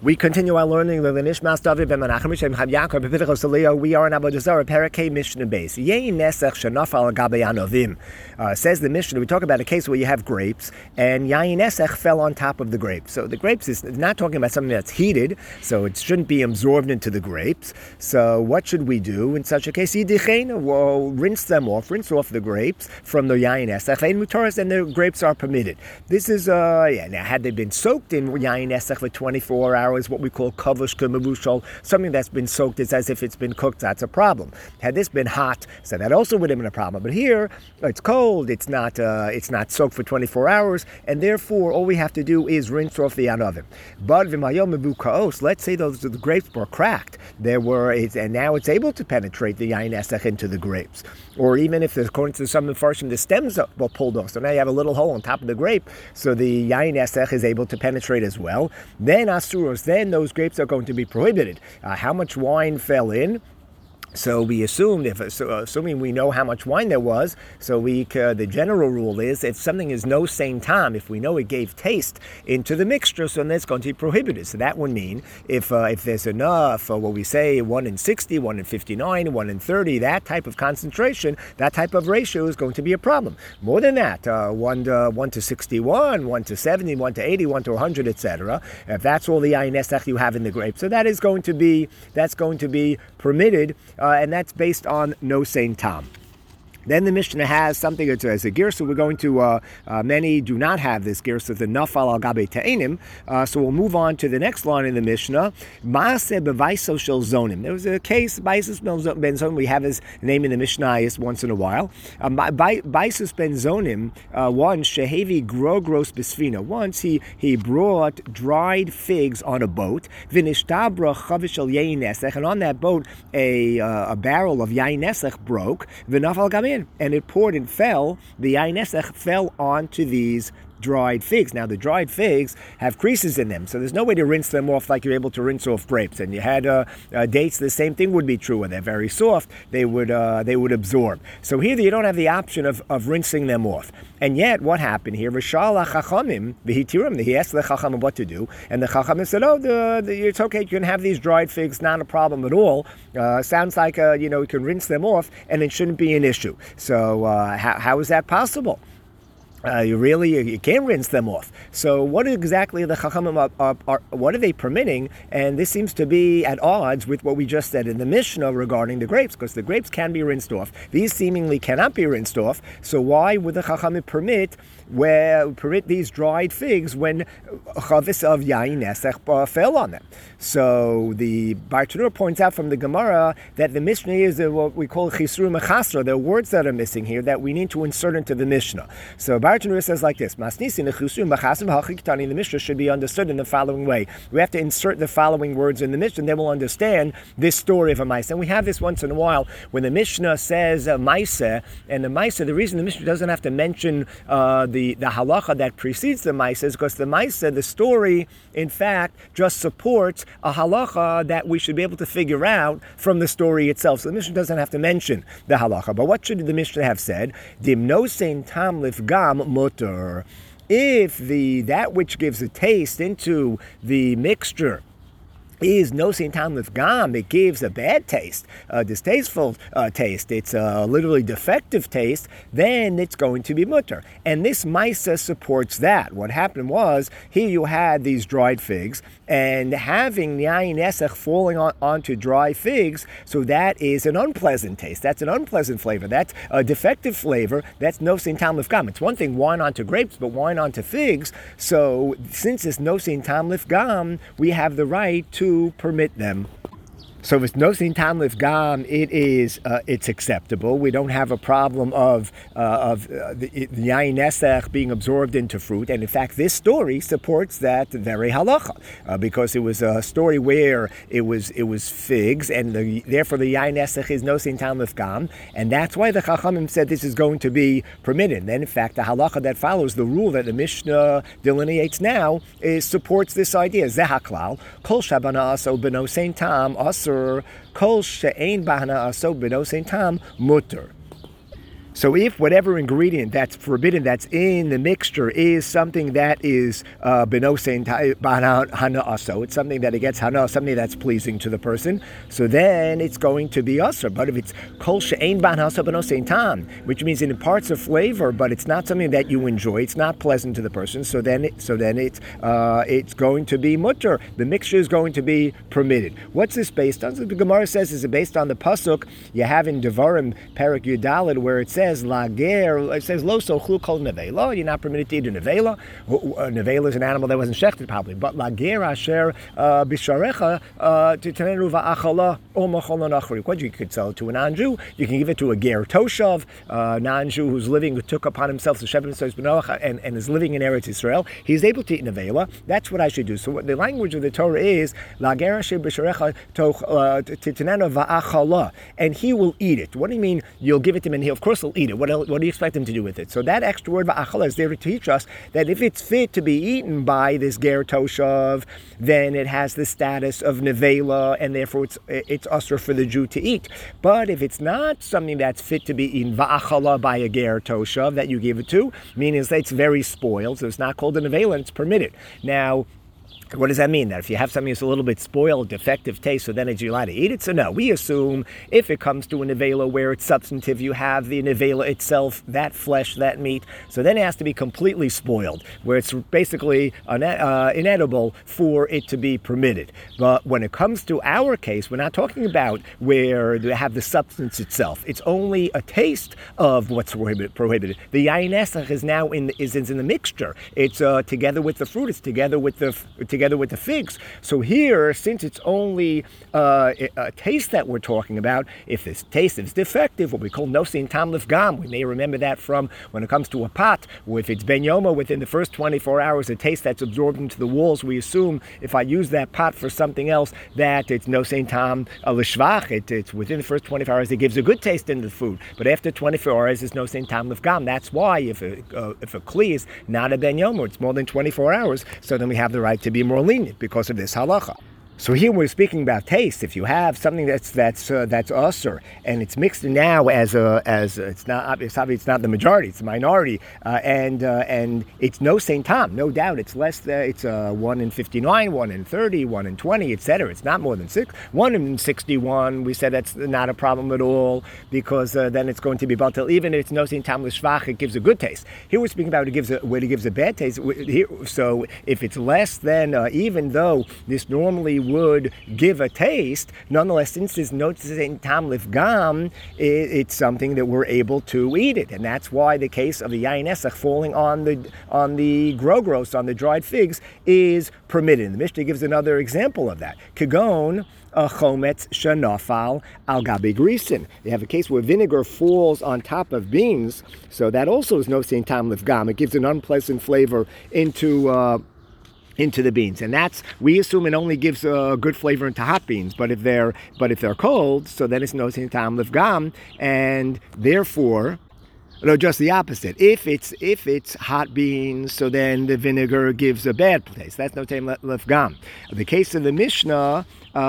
We continue our learning of the Nishmas David ben Menachem Shem Chav Yaakov B'Pidchos Eliyah. We are in Avodah Zarah Perek Mishnah Beis. Yei Nesech Shenafal Al Gabei Anovim. Says the Mishnah. We talk about a case where you have grapes and Yain Nesech fell on top of the grapes. So the grapes is not talking about something that's heated, so it shouldn't be absorbed into the grapes. So what should we do in such a case? Yidichein, well, rinse off the grapes from the Yain Nesech. Ein Mutaras, and the grapes are permitted. This is now had they been soaked in Yain Nesech for 24 hours. Is what we call kavush k'mevushal. Something that's been soaked is as if it's been cooked. That's a problem. Had this been hot, so that also would have been a problem. But here, it's cold. It's not soaked for 24 hours, and therefore all we have to do is rinse off the anavim. But v'mayom mevukaos. Let's say the grapes were cracked. And now it's able to penetrate the yain esech into the grapes. Or even if, according to some Mefarshim, the stems were pulled off, so now you have a little hole on top of the grape, so the yain esech is able to penetrate as well. Then asuros. Then those grapes are going to be prohibited. How much wine fell in? So we assumed, assuming we know how much wine there was, so the general rule is if something is no same time, if we know it gave taste into the mixture, so then it's going to be prohibited. So that would mean if there's enough, what we say 1 in 60, 1 in 59, 1 in 30, that type of concentration, that type of ratio is going to be a problem. More than that, 1 to 61, 1 to 70, 1 to 80, 1 to 100, etc. If that's all the yain esech you have in the grape, so that's going to be permitted. And that's based on no same tam. Then the Mishnah has something as a girsa. We're going to, many do not have this girsa, the nafal al gabe te'enim. So we'll move on to the next line in the Mishnah. Maaseh bevaiso shel zonim. There was a case, Baisus ben zonim, we have his name in the Mishnah once in a while. Baisus ben zonim, once, shehevi grogros besfina. Once he brought dried figs on a boat. Vinishtabra chavish el yain esech. And on that boat, a barrel of yain esech broke. V'nafal gabe, and it poured and fell. The yain esech fell onto these dried figs. Now the dried figs have creases in them, so there's no way to rinse them off like you're able to rinse off grapes. And you had dates, the same thing would be true. When they're very soft, they would absorb. So here you don't have the option of rinsing them off. And yet, what happened here? V'shala chachamim v'hitirim. He asked the chachamim what to do, and the chachamim said, "Oh, it's okay. You can have these dried figs, not a problem at all. Sounds like you can rinse them off, and it shouldn't be an issue." So how is that possible? You can't rinse them off. So what exactly the Chachamim what are they permitting? And this seems to be at odds with what we just said in the Mishnah regarding the grapes, because the grapes can be rinsed off. These seemingly cannot be rinsed off. So why would the Chachamim permit these dried figs when chavis of yain esech fell on them? So the Bartanura points out from the Gemara that the Mishnah is what we call chisru mechasra. There are words that are missing here that we need to insert into the Mishnah. So Bartanura says like this: the Mishnah should be understood in the following way. We have to insert the following words in the Mishnah, and then we'll understand this story of a Maisa. And we have this once in a while when the Mishnah says Maisa, and the Maisa, the reason the Mishnah doesn't have to mention the halacha that precedes the Maisa is because the Maisa, the story, in fact, just supports a halacha that we should be able to figure out from the story itself. So the Mishnah doesn't have to mention the halacha. But what should the Mishnah have said? Dim no sein tam lifgam mutter. If that which gives a taste into the mixture is no sein tam lifgam, it gives a bad taste, a distasteful taste, it's a literally defective taste, then it's going to be mutter. And this Maisa supports that. What happened was, here you had these dried figs, and having yain esech falling onto dry figs, so that is an unpleasant taste. That's an unpleasant flavor. That's a defective flavor. That's no sein tam lifgam. It's one thing wine onto grapes, but wine onto figs. So since it's no sein tam lifgam, we have the right to permit them. So if it's no sein tam lifgam, it's acceptable. We don't have a problem of the yain esech being absorbed into fruit. And in fact, this story supports that very halacha because it was a story where it was figs, and therefore the yain esech is no sein tam lifgam, and that's why the Chachamim said this is going to be permitted. And then in fact, the halacha that follows, the rule that the Mishnah delineates now, supports this idea. Zehaklal kol shabana aso b'no sein tam asur kol she'ein bahana aso b'no sein tam mutter. So if whatever ingredient that's forbidden that's in the mixture is something that is benosein hana'aso, it's something that it gets hana, something that's pleasing to the person, so then it's going to be usher. But if it's kol she'ein ban hasa benosein tam, which means it imparts a flavor, but it's not something that you enjoy, it's not pleasant to the person, so then it's going to be mutter. The mixture is going to be permitted. What's this based on? So the Gemara says is it based on the pasuk you have in Devarim Perek Yudalid where it says lager. It says lo sochlu kol nevela. You're not permitted to eat a nevela. Nevela is an animal that wasn't shechted probably, but lager asher bisharecha titenenu va'achala o macholon achri. What you could sell it to a non-Jew. You can give it to a ger toshav, non-Jew who's living, who took upon himself the shevet and is living in Eretz Israel. He's able to eat nevela. That's what I should do. So what the language of the Torah is lager asher bisharecha titenenu va'achala, and he will eat it. What do you mean? You'll give it to him and of course he'll eat it. What do you expect him to do with it? So that extra word va'achala is there to teach us that if it's fit to be eaten by this ger toshav, then it has the status of nevela, and therefore it's usher for the Jew to eat. But if it's not something that's fit to be eaten va'achala by a ger toshav that you give it to, meaning that it's very spoiled, so it's not called a nevela, and it's permitted. Now, what does that mean? That if you have something that's a little bit spoiled, defective taste, so then you're allowed to eat it? So no, we assume if it comes to a nevela where it's substantive, you have the nevela itself, that flesh, that meat, so then it has to be completely spoiled, where it's basically inedible for it to be permitted. But when it comes to our case, we're not talking about where they have the substance itself. It's only a taste of what's prohibited. The yayin esach is now in the mixture. It's together with the fruit. It's together with the figs. So here, since it's only a taste that we're talking about, if this taste is defective, what we call nosein tam lifgam, we may remember that from when it comes to a pot, or if it's ben yoma, within the first 24 hours, a taste that's absorbed into the walls, we assume if I use that pot for something else, that it's nosein tam lishvach, it's within the first 24 hours, it gives a good taste into the food. But after 24 hours, it's nosein tam lifgam. That's why if a kli is not a ben yoma, it's more than 24 hours, so then we have the right to be more lenient because of this halacha. So here we're speaking about taste. If you have something that's usher and it's mixed now as it's not obviously it's not the majority, it's the minority, and it's nosein tam, no doubt it's less. It's 1 in 59, 1 in 30, 1 in 20, etc. It's not more than 6. 1 in 61, we said that's not a problem at all because then it's going to be batel. Even if it's nosein tam l'shvach, it gives a good taste. Here we're speaking about where it gives a bad taste. So if it's less than, even though this normally would give a taste, nonetheless, since there's nosein tam lifgam, it's something that we're able to eat it, and that's why the case of the yayin esach falling on the grogros, on the dried figs, is permitted. And the Mishnah gives another example of that. Kagon a chometz shenafal al gabi grisin. They have a case where vinegar falls on top of beans, so that also is nosein tam lifgam. It gives an unpleasant flavor into the beans, and that's, we assume, it only gives a good flavor into hot beans. But if they're cold, so then it's nosein tam lifgam, and therefore, no, just the opposite. If it's hot beans, so then the vinegar gives a bad taste. That's nosein lifgam. The case of the Mishnah.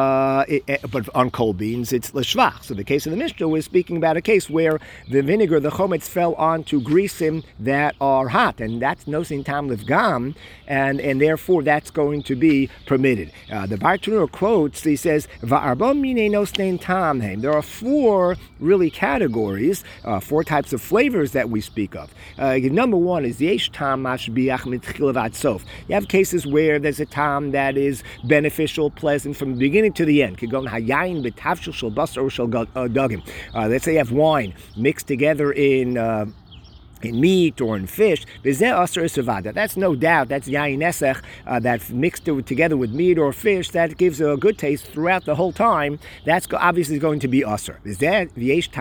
But on cold beans, it's l'shvach. So the case of the Mishnah, we're speaking about a case where the vinegar, the chometz, fell onto grisim that are hot, and that's nosein tam lifgam, and therefore that's going to be permitted. The Bartenura quotes, he says, "Va'arba minei nosein tam heim." There are 4 really categories, 4 types of flavors that we speak of. Number 1 is yesh tam mashbiach mitchila v'ad sof. You have cases where there's a tam that is beneficial, pleasant from the beginning to the end. Let's say you have wine mixed together in meat or in fish, that's no doubt, that's yayin esach, that mixed together with meat or fish, that gives a good taste throughout the whole time. That's obviously going to be usher. Then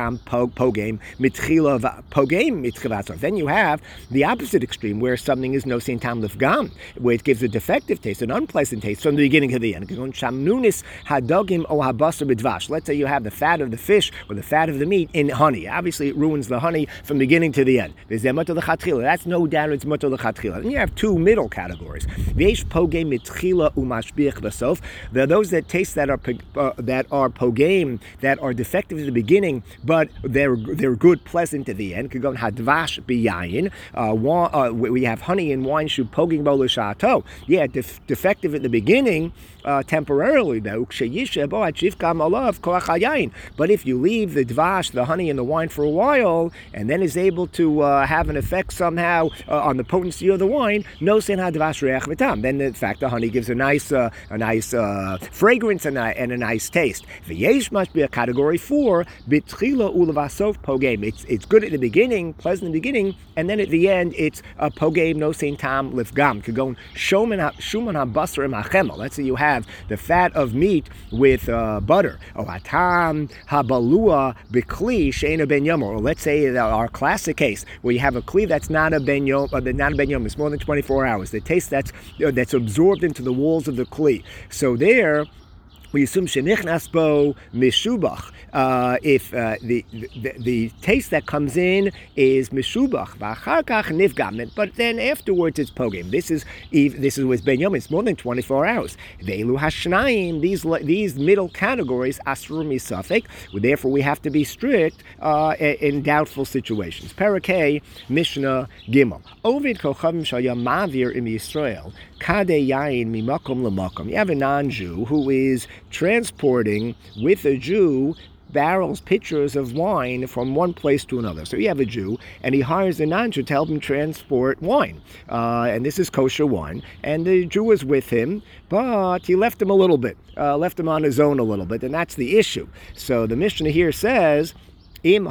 you have the opposite extreme, where something is nosein tam lifgam, where it gives a defective taste, an unpleasant taste from the beginning to the end. Let's say you have the fat of the fish or the fat of the meat in honey. Obviously, it ruins the honey from beginning to the end. That's no doubt it's mutter l'chatchila. And you have two middle categories. There are those that taste that are pogame, that are defective at the beginning, but they're good, pleasant at the end. Could go hadvash biyayin. We have honey and wine shu poging bo l'shato. Yeah, defective at the beginning, temporarily though. But if you leave the dvash, the honey and the wine for a while, and then is able to have an effect somehow on the potency of the wine, no sen hadvash reach v'tam. Then in fact the honey gives a nice fragrance and a nice taste. V'yesh must be a category 4. Bitchila ulavasof pogame. It's good at the beginning, pleasant in the beginning, and then at the end it's a pogame no sen tam lifgam. Could go shuman habasar imachemel. Let's say you have the fat of meat with butter. Oh, hatam habalua bikli she'ena ben yom. Or let's say our classic case where you have a kli that's not a ben yom, not a ben yom. It's more than 24 hours. The taste that's absorbed into the walls of the kli. So there, we assume shenichnas bo mishubach. If the taste that comes in is mishubach, v'achar kach nifgam, but then afterwards it's pogim. This is with ben yom. It's more than 24 hours. Ve'elu hashnayim. These middle categories asur misafek. Therefore, we have to be strict in doubtful situations. Parakeh Mishnah Gimel. Ovid kochavim shayam mavir im Yisrael. Kade yain mimakom lemakom. You have a non-Jew who is transporting with a Jew pitchers of wine from one place to another. So you have a Jew, and he hires a non-Jew to help him transport wine. And this is kosher wine. And the Jew was with him, but he left him a little bit, left him on his own a little bit, and that's the issue. So the Mishnah here says, if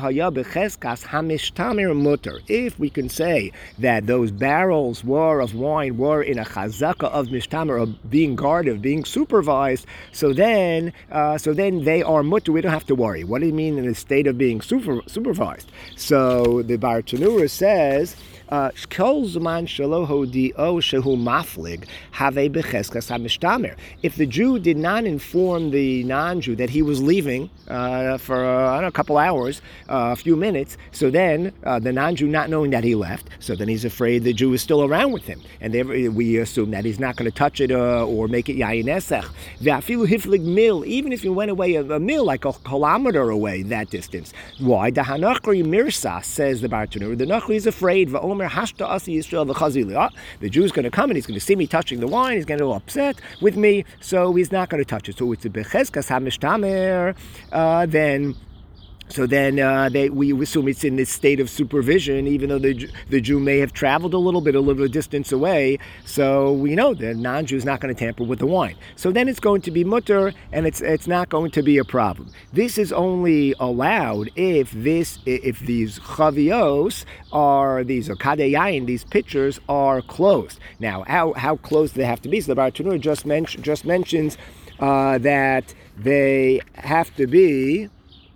we can say that those barrels of wine were in a chazaka of mishtamer, of being guarded, being supervised, so then they are mutter. We don't have to worry. What do you mean in a state of being supervised? So the Bar Tanura says, if the Jew did not inform the non-Jew that he was leaving for a couple hours, a few minutes, so then the non-Jew not knowing that he left, so then he's afraid the Jew is still around with him, and we assume that he's not going to touch it or make it yayin esech. Even if he went away a mil, like a kilometer away, that distance. Why? The Hanachri Mirsa, says the Bar Tanura, the Nachri is afraid. The Jew is going to come and he's going to see me touching the wine. He's going to be upset with me, so he's not going to touch it. So it's a becheskas hamishtamer. Then we assume it's in this state of supervision, even though the Jew may have traveled a little distance away. So we know the non-Jew is not going to tamper with the wine. So then it's going to be mutter, and it's not going to be a problem. This is only allowed if these chavios are these pitchers are closed. Now, how close do they have to be? So the Bar Tanura just mentions that they have to be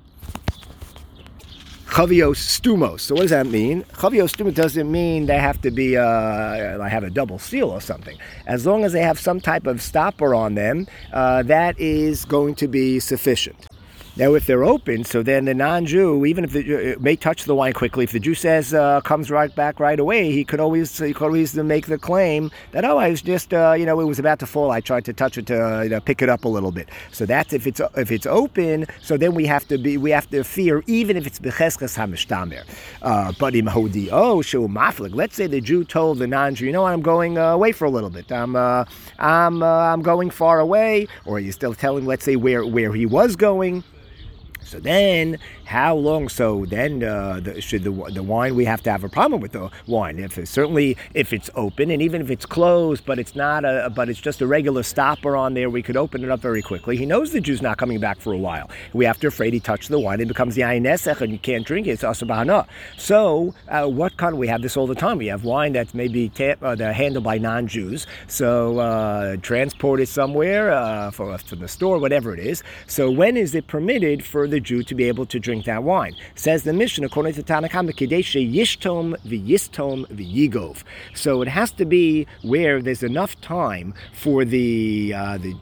Chavios stumos. So what does that mean? Chavios stumos doesn't mean they have to be have a double seal or something. As long as they have some type of stopper on them, that is going to be sufficient. Now, if they're open, so then the non-Jew, even if it may touch the wine quickly, if the Jew says comes right back right away, he could always make the claim that I was just it was about to fall. I tried to touch it to pick it up a little bit. So that's if it's open. So then we have to fear even if it's becheskes hamishtamer. But im hodio shu maflik. Let's say the Jew told the non-Jew, you know what, I'm going away for a little bit. I'm going far away, or you still tell him, let's say where he was going. So then, how long? So then, should the wine? We have to have a problem with the wine. If it's open, and even if it's closed, but it's not but it's just a regular stopper on there, we could open it up very quickly. He knows the Jew's not coming back for a while. We have to afraid he touched the wine. It becomes yayin esech, and you can't drink it. It's asabahana. So what kind? We have this all the time. We have wine that's maybe handled by non-Jews. So transported somewhere from the store, whatever it is. So when is it permitted for the Jew to be able to drink that wine. Says the Mishnah, according to Tanna Kamma, Kedeshe Yishtom v'Yistom v'Yigov. So it has to be where there's enough time for the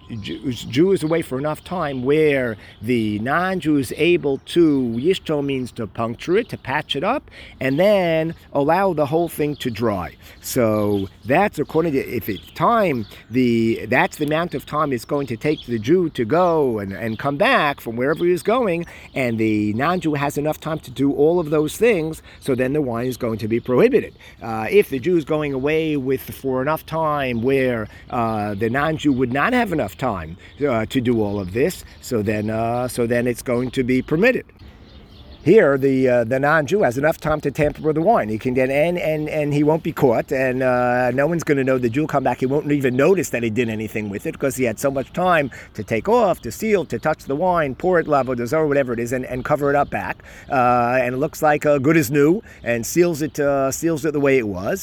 Jew is away for enough time where the non-Jew is able to, Yishtom means to puncture it, to patch it up, and then allow the whole thing to dry. So that's according to, if it's time, that's the amount of time it's going to take the Jew to go and come back from wherever he is going, and the non-Jew has enough time to do all of those things, so then the wine is going to be prohibited. If the Jew is going away for enough time where the non-Jew would not have enough time to do all of this, so then it's going to be permitted. Here, the non-Jew has enough time to tamper with the wine. He can get in, and he won't be caught, and no one's going to know. The Jew will come back. He won't even notice that he did anything with it because he had so much time to take off, to seal, to touch the wine, pour it, lavodah zarah, whatever it is, and cover it up back. And it looks like good as new, and seals it the way it was.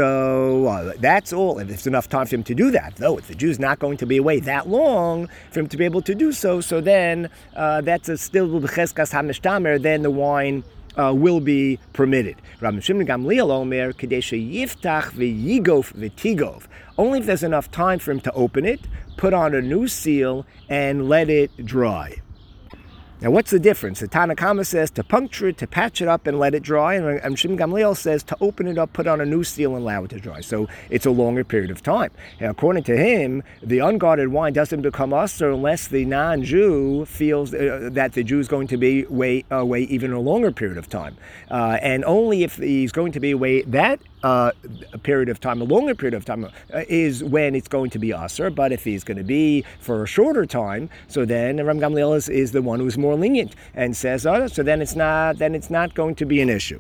So that's all. And there's enough time for him to do that. Though, if the Jew's not going to be away that long for him to be able to do so, so then that's still b'cheskas hamishtamer. Then the wine will be permitted. Rabbi Shimon Gamliel Omer Kadesha Yiftach v'Yigof v'Tigov. Only if there's enough time for him to open it, put on a new seal, and let it dry. Now, what's the difference? The Tanna Kamma says to puncture it, to patch it up, and let it dry. And Shimon Gamliel says to open it up, put on a new seal, and allow it to dry. So it's a longer period of time. And according to him, the unguarded wine doesn't become usher unless the non-Jew feels that the Jew is going to be away even a longer period of time. And only if he's going to be away that a period of time, a longer period of time, is when it's going to be usher. But if he's going to be for a shorter time, so then Ram Gamliel is the one who's more lenient and says, so then it's not going to be an issue.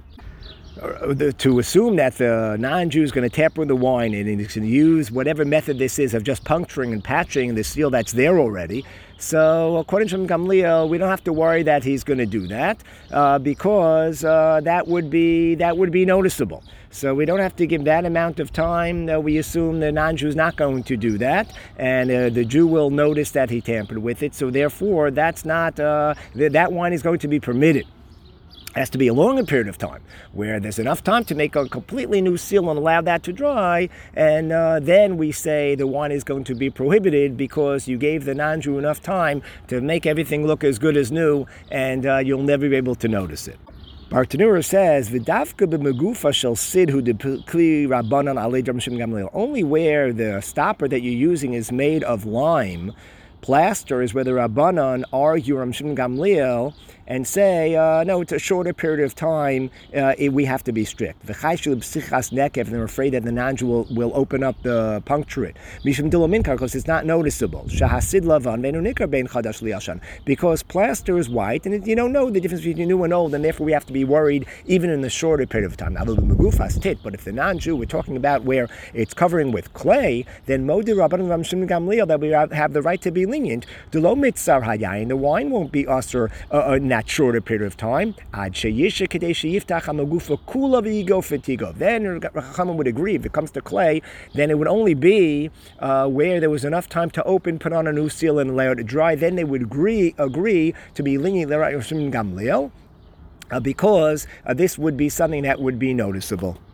To assume that the non-Jew is going to tamper with the wine and he's going to use whatever method this is of just puncturing and patching the seal that's there already. So according to Gamliel, we don't have to worry that he's going to do that because that would be noticeable. So we don't have to give that amount of time. We assume the non-Jew is not going to do that, and the Jew will notice that he tampered with it. So therefore, that's not that wine is going to be permitted. It has to be a longer period of time where there's enough time to make a completely new seal and allow that to dry, and then we say the wine is going to be prohibited because you gave the non-Jew enough time to make everything look as good as new, and you'll never be able to notice it. Bartanura says, "V'davka b'megufa shel sidhu dekli rabbanan alei Rabbi Shimon Gamliel." Only where the stopper that you're using is made of lime, plaster is where the Rabbanan argue Rabbi Shimon Gamliel and say, no, it's a shorter period of time, we have to be strict. And they're afraid that the non-Jew will open up the puncture it. Because it's not noticeable. Because plaster is white, and you don't know the difference between new and old, and therefore we have to be worried even in the shorter period of time. But if the non-Jew, we're talking about where it's covering with clay, then Modi Rabbanan Rabbi Shimon Gamliel, that we have the right to be lenient. The wine won't be usher that shorter period of time. Then Chachamim would agree, if it comes to clay, then it would only be where there was enough time to open, put on a new seal, and allow it to dry. Then they would agree to be lenient because this would be something that would be noticeable.